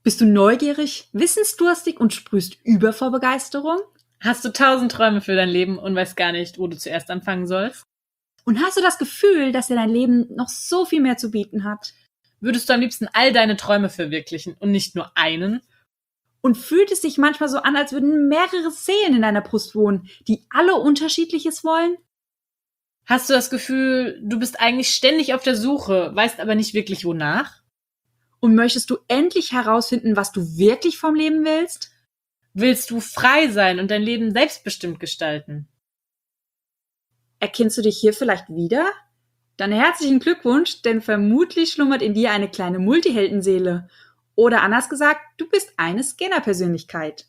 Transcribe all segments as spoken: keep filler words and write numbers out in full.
Bist du neugierig, wissensdurstig und sprühst über vor Begeisterung? Hast du tausend Träume für dein Leben und weißt gar nicht, wo du zuerst anfangen sollst? Und hast du das Gefühl, dass dir dein Leben noch so viel mehr zu bieten hat? Würdest du am liebsten all deine Träume verwirklichen und nicht nur einen? Und fühlt es sich manchmal so an, als würden mehrere Seelen in deiner Brust wohnen, die alle Unterschiedliches wollen? Hast du das Gefühl, du bist eigentlich ständig auf der Suche, weißt aber nicht wirklich wonach? Und möchtest du endlich herausfinden, was du wirklich vom Leben willst? Willst du frei sein und dein Leben selbstbestimmt gestalten? Erkennst du dich hier vielleicht wieder? Dann herzlichen Glückwunsch, denn vermutlich schlummert in dir eine kleine Multiheldenseele. Oder anders gesagt, du bist eine Scanner-Persönlichkeit.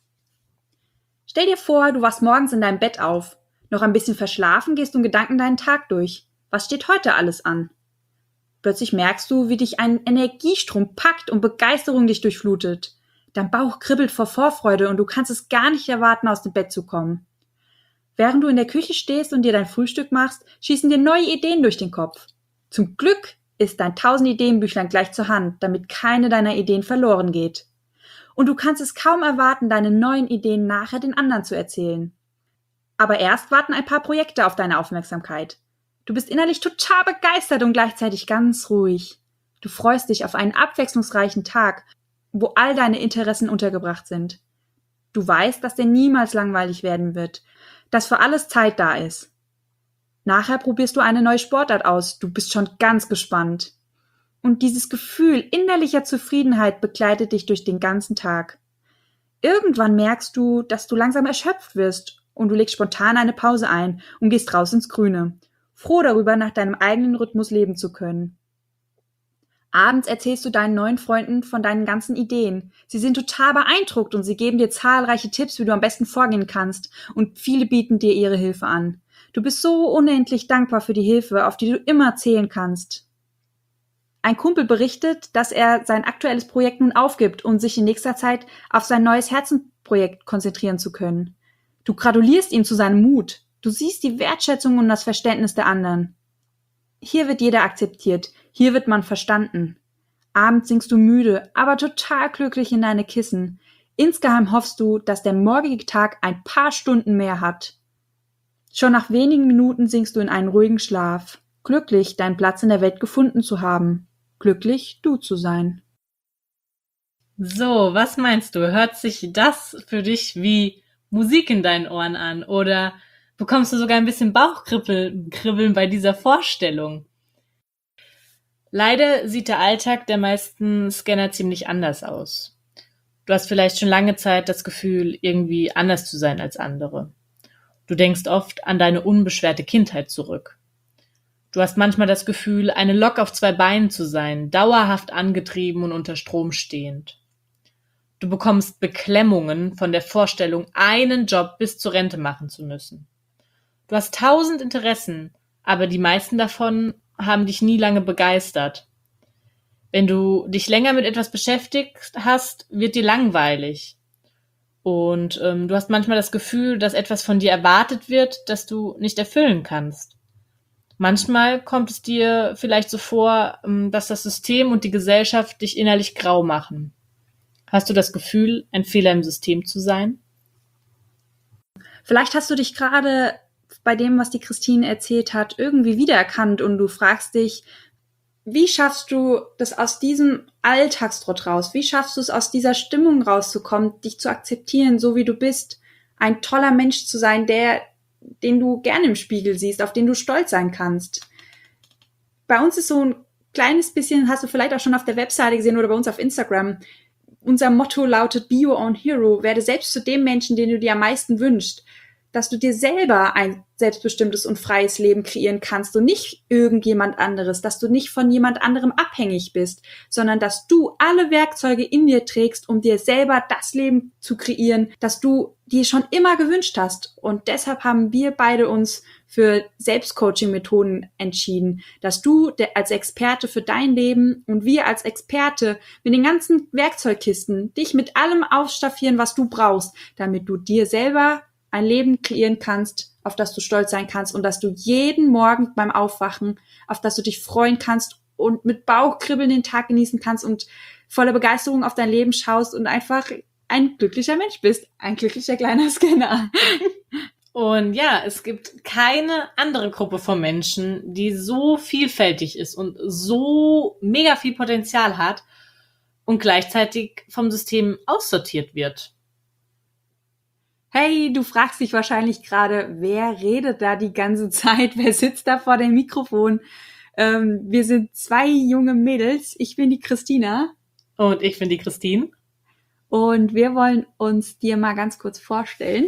Stell dir vor, du wachst morgens in deinem Bett auf. Noch ein bisschen verschlafen, gehst du in Gedanken deinen Tag durch. Was steht heute alles an? Plötzlich merkst du, wie dich ein Energiestrom packt und Begeisterung dich durchflutet. Dein Bauch kribbelt vor Vorfreude und du kannst es gar nicht erwarten, aus dem Bett zu kommen. Während du in der Küche stehst und dir dein Frühstück machst, schießen dir neue Ideen durch den Kopf. Zum Glück ist dein tausend-Ideen-Büchlein gleich zur Hand, damit keine deiner Ideen verloren geht. Und du kannst es kaum erwarten, deine neuen Ideen nachher den anderen zu erzählen. Aber erst warten ein paar Projekte auf deine Aufmerksamkeit. Du bist innerlich total begeistert und gleichzeitig ganz ruhig. Du freust dich auf einen abwechslungsreichen Tag, wo all deine Interessen untergebracht sind. Du weißt, dass der niemals langweilig werden wird, dass für alles Zeit da ist. Nachher probierst du eine neue Sportart aus, du bist schon ganz gespannt. Und dieses Gefühl innerlicher Zufriedenheit begleitet dich durch den ganzen Tag. Irgendwann merkst du, dass du langsam erschöpft wirst und du legst spontan eine Pause ein und gehst raus ins Grüne, froh darüber, nach deinem eigenen Rhythmus leben zu können. Abends erzählst du deinen neuen Freunden von deinen ganzen Ideen. Sie sind total beeindruckt und sie geben dir zahlreiche Tipps, wie du am besten vorgehen kannst, und viele bieten dir ihre Hilfe an. Du bist so unendlich dankbar für die Hilfe, auf die du immer zählen kannst. Ein Kumpel berichtet, dass er sein aktuelles Projekt nun aufgibt, um sich in nächster Zeit auf sein neues Herzensprojekt konzentrieren zu können. Du gratulierst ihm zu seinem Mut. Du siehst die Wertschätzung und das Verständnis der anderen. Hier wird jeder akzeptiert. Hier wird man verstanden. Abends singst du müde, aber total glücklich in deine Kissen. Insgeheim hoffst du, dass der morgige Tag ein paar Stunden mehr hat. Schon nach wenigen Minuten sinkst du in einen ruhigen Schlaf. Glücklich, deinen Platz in der Welt gefunden zu haben. Glücklich, du zu sein. So, was meinst du? Hört sich das für dich wie Musik in deinen Ohren an? Oder bekommst du sogar ein bisschen Bauchkribbeln bei dieser Vorstellung? Leider sieht der Alltag der meisten Scanner ziemlich anders aus. Du hast vielleicht schon lange Zeit das Gefühl, irgendwie anders zu sein als andere. Du denkst oft an deine unbeschwerte Kindheit zurück. Du hast manchmal das Gefühl, eine Lok auf zwei Beinen zu sein, dauerhaft angetrieben und unter Strom stehend. Du bekommst Beklemmungen von der Vorstellung, einen Job bis zur Rente machen zu müssen. Du hast tausend Interessen, aber die meisten davon haben dich nie lange begeistert. Wenn du dich länger mit etwas beschäftigt hast, wird dir langweilig. Und ähm, du hast manchmal das Gefühl, dass etwas von dir erwartet wird, das du nicht erfüllen kannst. Manchmal kommt es dir vielleicht so vor, ähm, dass das System und die Gesellschaft dich innerlich grau machen. Hast du das Gefühl, ein Fehler im System zu sein? Vielleicht hast du dich gerade bei dem, was die Christine erzählt hat, irgendwie wiedererkannt und du fragst dich, wie schaffst du das aus diesem Alltagstrott raus? Wie schaffst du es, aus dieser Stimmung rauszukommen, dich zu akzeptieren, so wie du bist, ein toller Mensch zu sein, der, den du gerne im Spiegel siehst, auf den du stolz sein kannst? Bei uns ist so ein kleines bisschen, hast du vielleicht auch schon auf der Webseite gesehen oder bei uns auf Instagram, unser Motto lautet Be Your Own Hero, werde selbst zu dem Menschen, den du dir am meisten wünschst, dass du dir selber ein selbstbestimmtes und freies Leben kreieren kannst und nicht irgendjemand anderes, dass du nicht von jemand anderem abhängig bist, sondern dass du alle Werkzeuge in dir trägst, um dir selber das Leben zu kreieren, das du dir schon immer gewünscht hast. Und deshalb haben wir beide uns für Selbstcoaching-Methoden entschieden, dass du als Experte für dein Leben und wir als Experte mit den ganzen Werkzeugkisten dich mit allem ausstaffieren, was du brauchst, damit du dir selber ein Leben kreieren kannst, auf das du stolz sein kannst und dass du jeden Morgen beim Aufwachen, auf das du dich freuen kannst und mit Bauchkribbeln den Tag genießen kannst und voller Begeisterung auf dein Leben schaust und einfach ein glücklicher Mensch bist. Ein glücklicher kleiner Scanner. Und ja, es gibt keine andere Gruppe von Menschen, die so vielfältig ist und so mega viel Potenzial hat und gleichzeitig vom System aussortiert wird. Hey, du fragst dich wahrscheinlich gerade, wer redet da die ganze Zeit? Wer sitzt da vor dem Mikrofon? Ähm, wir sind zwei junge Mädels. Ich bin die Christina. Und ich bin die Christine. Und wir wollen uns dir mal ganz kurz vorstellen.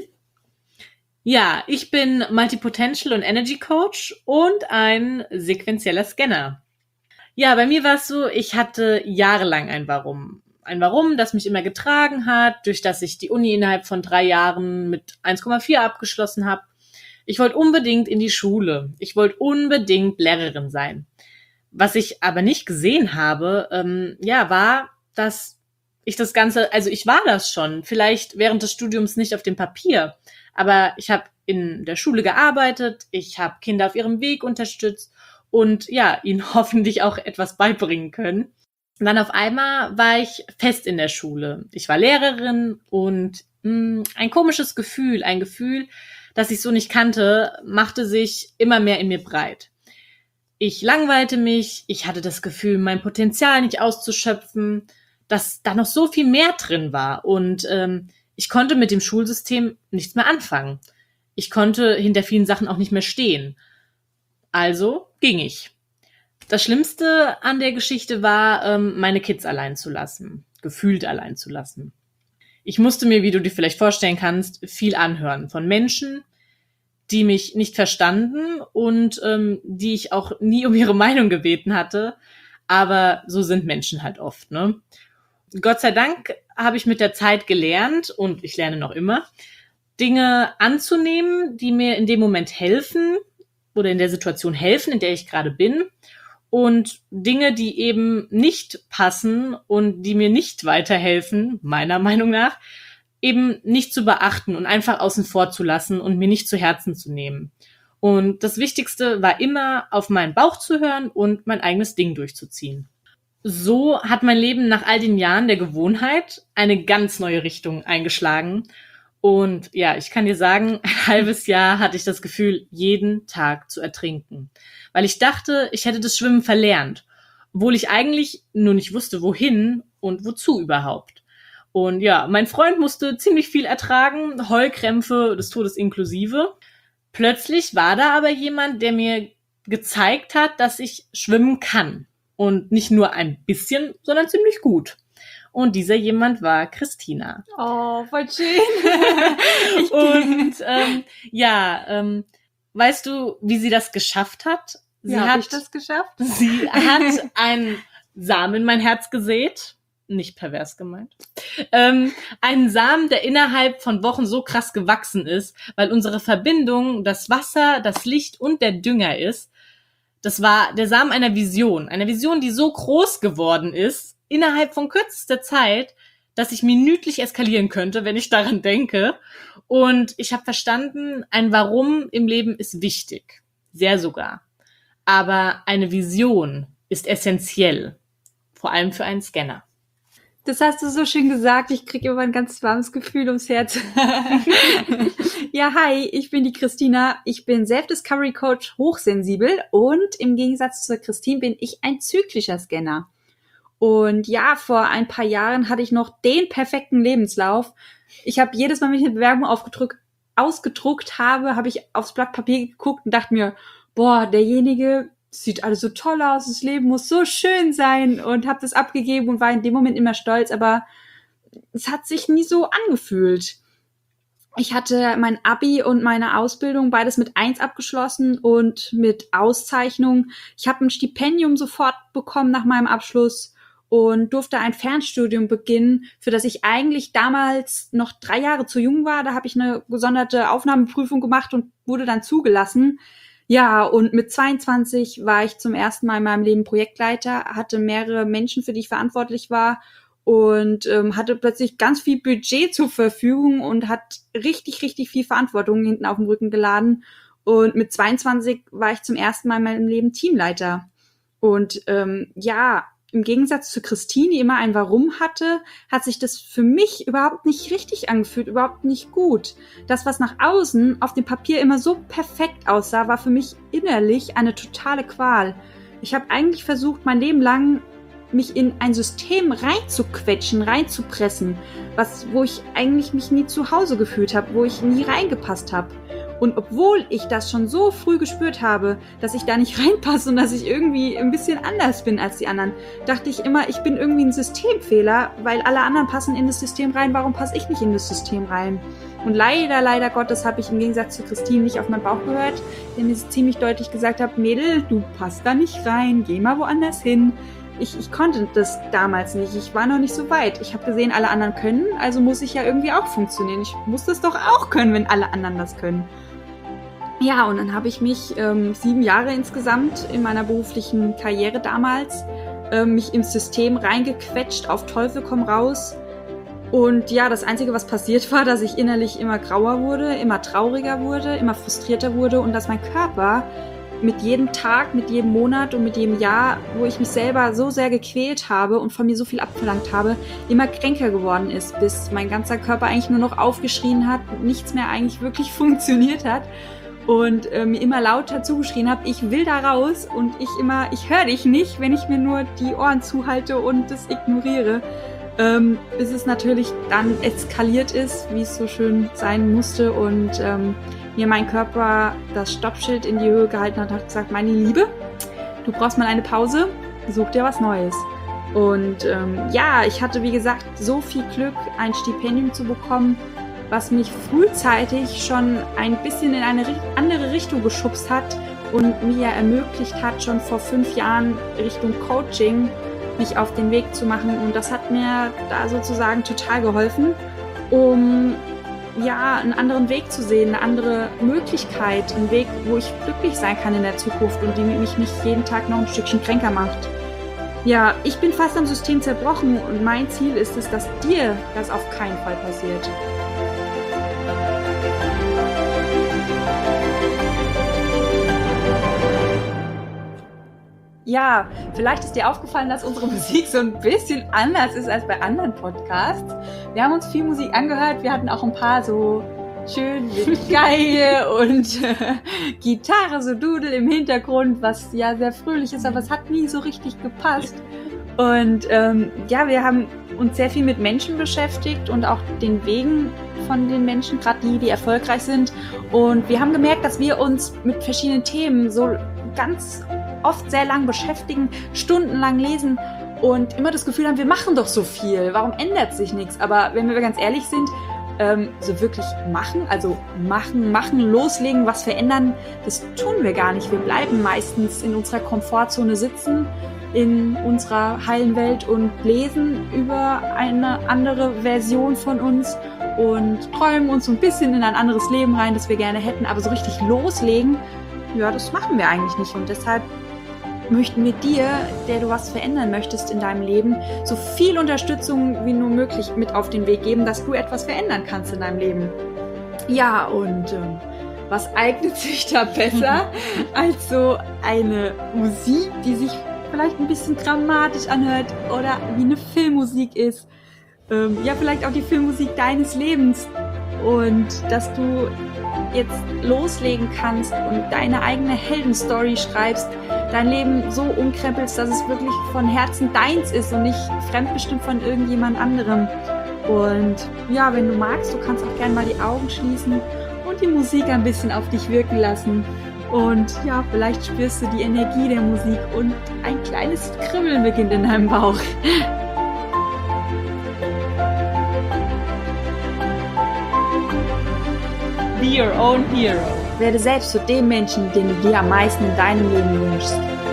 Ja, ich bin Multipotential und Energy Coach und ein sequenzieller Scanner. Ja, bei mir war es so, ich hatte jahrelang ein Warum. Ein Warum, das mich immer getragen hat, durch das ich die Uni innerhalb von drei Jahren mit eins Komma vier abgeschlossen habe. Ich wollte unbedingt in die Schule. Ich wollte unbedingt Lehrerin sein. Was ich aber nicht gesehen habe, ähm, ja, war, dass ich das Ganze, also ich war das schon, vielleicht während des Studiums nicht auf dem Papier, aber ich habe in der Schule gearbeitet, ich habe Kinder auf ihrem Weg unterstützt und ja, ihnen hoffentlich auch etwas beibringen können. Und dann auf einmal war ich fest in der Schule. Ich war Lehrerin und mh, ein komisches Gefühl, ein Gefühl, das ich so nicht kannte, machte sich immer mehr in mir breit. Ich langweilte mich, ich hatte das Gefühl, mein Potenzial nicht auszuschöpfen, dass da noch so viel mehr drin war und ähm, ich konnte mit dem Schulsystem nichts mehr anfangen. Ich konnte hinter vielen Sachen auch nicht mehr stehen. Also ging ich. Das Schlimmste an der Geschichte war, ähm, meine Kids allein zu lassen, gefühlt allein zu lassen. Ich musste mir, wie du dir vielleicht vorstellen kannst, viel anhören von Menschen, die mich nicht verstanden und ähm, die ich auch nie um ihre Meinung gebeten hatte. Aber so sind Menschen halt oft, ne? Gott sei Dank habe ich mit der Zeit gelernt, und ich lerne noch immer, Dinge anzunehmen, die mir in dem Moment helfen oder in der Situation helfen, in der ich gerade bin. Und Dinge, die eben nicht passen und die mir nicht weiterhelfen, meiner Meinung nach, eben nicht zu beachten und einfach außen vor zu lassen und mir nicht zu Herzen zu nehmen. Und das Wichtigste war immer, auf meinen Bauch zu hören und mein eigenes Ding durchzuziehen. So hat mein Leben nach all den Jahren der Gewohnheit eine ganz neue Richtung eingeschlagen. Und ja, ich kann dir sagen, ein halbes Jahr hatte ich das Gefühl, jeden Tag zu ertrinken. Weil ich dachte, ich hätte das Schwimmen verlernt, obwohl ich eigentlich nur nicht wusste, wohin und wozu überhaupt. Und ja, mein Freund musste ziemlich viel ertragen, Heulkrämpfe des Todes inklusive. Plötzlich war da aber jemand, der mir gezeigt hat, dass ich schwimmen kann. Und nicht nur ein bisschen, sondern ziemlich gut. Und dieser jemand war Christina. Oh, voll schön. Und ähm, ja, ähm, weißt du, wie sie das geschafft hat? Sie Wie hat, habe ich das geschafft? Sie hat einen Samen in mein Herz gesät. Nicht pervers gemeint. Ähm, einen Samen, der innerhalb von Wochen so krass gewachsen ist, weil unsere Verbindung das Wasser, das Licht und der Dünger ist. Das war der Samen einer Vision. Einer Vision, die so groß geworden ist, innerhalb von kürzester Zeit, dass ich minütlich eskalieren könnte, wenn ich daran denke. Und ich habe verstanden, ein Warum im Leben ist wichtig. Sehr sogar. Aber eine Vision ist essentiell. Vor allem für einen Scanner. Das hast du so schön gesagt. Ich kriege immer ein ganz warmes Gefühl ums Herz. Ja, hi, ich bin die Christina. Ich bin Self-Discovery-Coach hochsensibel und im Gegensatz zur Christine bin ich ein zyklischer Scanner. Und ja, vor ein paar Jahren hatte ich noch den perfekten Lebenslauf. Ich habe jedes Mal, wenn ich eine Bewerbung aufgedruckt, ausgedruckt habe, habe ich aufs Blatt Papier geguckt und dachte mir, boah, derjenige sieht alles so toll aus, das Leben muss so schön sein, und habe das abgegeben und war in dem Moment immer stolz, aber es hat sich nie so angefühlt. Ich hatte mein Abi und meine Ausbildung beides mit eins abgeschlossen und mit Auszeichnung. Ich habe ein Stipendium sofort bekommen nach meinem Abschluss und durfte ein Fernstudium beginnen, für das ich eigentlich damals noch drei Jahre zu jung war. Da habe ich eine gesonderte Aufnahmeprüfung gemacht und wurde dann zugelassen. Ja, und mit zweiundzwanzig war ich zum ersten Mal in meinem Leben Projektleiter, hatte mehrere Menschen, für die ich verantwortlich war, und ähm, hatte plötzlich ganz viel Budget zur Verfügung und hat richtig, richtig viel Verantwortung hinten auf dem Rücken geladen. Und mit zweiundzwanzig war ich zum ersten Mal in meinem Leben Teamleiter. Und ähm, ja, im Gegensatz zu Christine, die immer ein Warum hatte, hat sich das für mich überhaupt nicht richtig angefühlt, überhaupt nicht gut. Das, was nach außen auf dem Papier immer so perfekt aussah, war für mich innerlich eine totale Qual. Ich habe eigentlich versucht, mein Leben lang mich in ein System reinzuquetschen, reinzupressen, was, wo ich eigentlich mich nie zu Hause gefühlt habe, wo ich nie reingepasst habe. Und obwohl ich das schon so früh gespürt habe, dass ich da nicht reinpasse und dass ich irgendwie ein bisschen anders bin als die anderen, dachte ich immer, ich bin irgendwie ein Systemfehler, weil alle anderen passen in das System rein, warum passe ich nicht in das System rein? Und leider, leider Gottes habe ich im Gegensatz zu Christine nicht auf meinen Bauch gehört, der mir ziemlich deutlich gesagt hat, Mädel, du passt da nicht rein, geh mal woanders hin. Ich, ich konnte das damals nicht, ich war noch nicht so weit. Ich habe gesehen, alle anderen können, also muss ich ja irgendwie auch funktionieren. Ich muss das doch auch können, wenn alle anderen das können. Ja, und dann habe ich mich ähm, sieben Jahre insgesamt in meiner beruflichen Karriere damals ähm, mich ins System reingequetscht, auf Teufel komm raus. Und ja, das Einzige, was passiert war, dass ich innerlich immer grauer wurde, immer trauriger wurde, immer frustrierter wurde und dass mein Körper mit jedem Tag, mit jedem Monat und mit jedem Jahr, wo ich mich selber so sehr gequält habe und von mir so viel abverlangt habe, immer kränker geworden ist, bis mein ganzer Körper eigentlich nur noch aufgeschrien hat und nichts mehr eigentlich wirklich funktioniert hat. Und äh, mir immer lauter zugeschrien habe, ich will da raus und ich immer, ich höre dich nicht, wenn ich mir nur die Ohren zuhalte und das ignoriere. Ähm, bis es natürlich dann eskaliert ist, wie es so schön sein musste und ähm, mir mein Körper das Stoppschild in die Höhe gehalten hat und hat gesagt, meine Liebe, du brauchst mal eine Pause, such dir was Neues. Und ähm, ja, ich hatte wie gesagt so viel Glück, ein Stipendium zu bekommen, was mich frühzeitig schon ein bisschen in eine andere Richtung geschubst hat und mir ermöglicht hat, schon vor fünf Jahren Richtung Coaching mich auf den Weg zu machen. Und das hat mir da sozusagen total geholfen, um ja einen anderen Weg zu sehen, eine andere Möglichkeit, einen Weg, wo ich glücklich sein kann in der Zukunft und die mich nicht jeden Tag noch ein Stückchen kränker macht. Ja, ich bin fast am System zerbrochen und mein Ziel ist es, dass dir das auf keinen Fall passiert. Ja, vielleicht ist dir aufgefallen, dass unsere Musik so ein bisschen anders ist als bei anderen Podcasts. Wir haben uns viel Musik angehört, wir hatten auch ein paar so schön mit Geige und äh, Gitarre, so Dudel im Hintergrund, was ja sehr fröhlich ist, aber es hat nie so richtig gepasst. Und ähm, ja, wir haben uns sehr viel mit Menschen beschäftigt und auch den Wegen von den Menschen, gerade die, die erfolgreich sind. Und wir haben gemerkt, dass wir uns mit verschiedenen Themen so ganz oft sehr lang beschäftigen, stundenlang lesen und immer das Gefühl haben, wir machen doch so viel, warum ändert sich nichts? Aber wenn wir ganz ehrlich sind, ähm, so wirklich machen, also machen, machen, loslegen, was verändern, das tun wir gar nicht. Wir bleiben meistens in unserer Komfortzone sitzen, in unserer heilen Welt und lesen über eine andere Version von uns und träumen uns so ein bisschen in ein anderes Leben rein, das wir gerne hätten, aber so richtig loslegen, ja, das machen wir eigentlich nicht und deshalb möchten wir dir, der du was verändern möchtest in deinem Leben, so viel Unterstützung wie nur möglich mit auf den Weg geben, dass du etwas verändern kannst in deinem Leben. Ja, und ähm, was eignet sich da besser als so eine Musik, die sich vielleicht ein bisschen dramatisch anhört oder wie eine Filmmusik ist. Ähm, ja, vielleicht auch die Filmmusik deines Lebens. Und dass du jetzt loslegen kannst und deine eigene Heldenstory schreibst, dein Leben so umkrempelst, dass es wirklich von Herzen deins ist und nicht fremdbestimmt von irgendjemand anderem. Und ja, wenn du magst, du kannst auch gerne mal die Augen schließen und die Musik ein bisschen auf dich wirken lassen. Und ja, vielleicht spürst du die Energie der Musik und ein kleines Kribbeln beginnt in deinem Bauch. Be your own hero. Werde selbst zu dem Menschen, den du dir am meisten in deinem Leben wünschst.